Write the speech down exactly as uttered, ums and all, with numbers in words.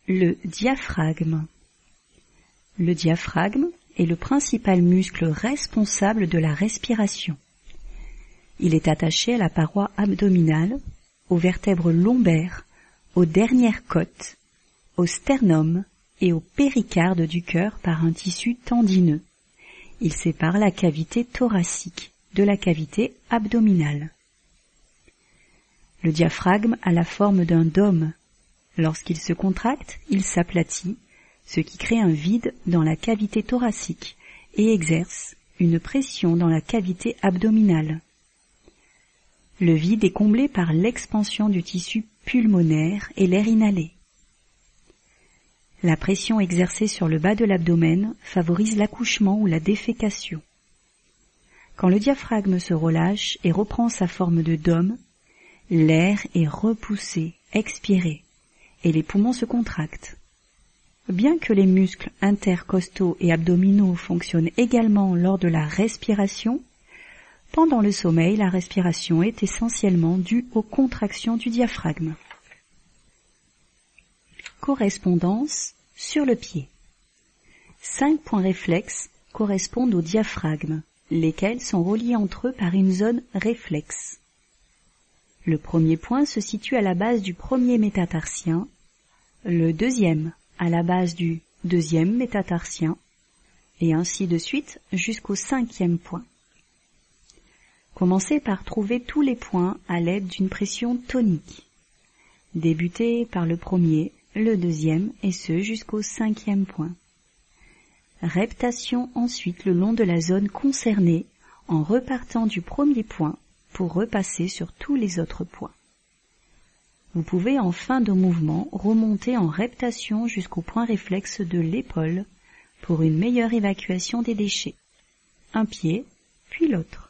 Le diaphragme. Le diaphragme est le principal muscle responsable de la respiration. Il est attaché à la paroi abdominale, aux vertèbres lombaires, aux dernières côtes, au sternum et au péricarde du cœur par un tissu tendineux. Il sépare la cavité thoracique de la cavité abdominale. Le diaphragme a la forme d'un dôme. Lorsqu'il se contracte, il s'aplatit, ce qui crée un vide dans la cavité thoracique et exerce une pression dans la cavité abdominale. Le vide est comblé par l'expansion du tissu pulmonaire et l'air inhalé. La pression exercée sur le bas de l'abdomen favorise l'accouchement ou la défécation. Quand le diaphragme se relâche et reprend sa forme de dôme, l'air est repoussé, expiré, et les poumons se contractent. Bien que les muscles intercostaux et abdominaux fonctionnent également lors de la respiration, pendant le sommeil, la respiration est essentiellement due aux contractions du diaphragme. Correspondance sur le pied. Cinq points réflexes correspondent au diaphragme, lesquels sont reliés entre eux par une zone réflexe. Le premier point se situe à la base du premier métatarsien, le deuxième à la base du deuxième métatarsien, et ainsi de suite jusqu'au cinquième point. Commencez par trouver tous les points à l'aide d'une pression tonique. Débutez par le premier, le deuxième et ce jusqu'au cinquième point. Reptation ensuite le long de la zone concernée en repartant du premier point pour repasser sur tous les autres points. Vous pouvez en fin de mouvement remonter en reptation jusqu'au point réflexe de l'épaule pour une meilleure évacuation des déchets. Un pied, puis l'autre.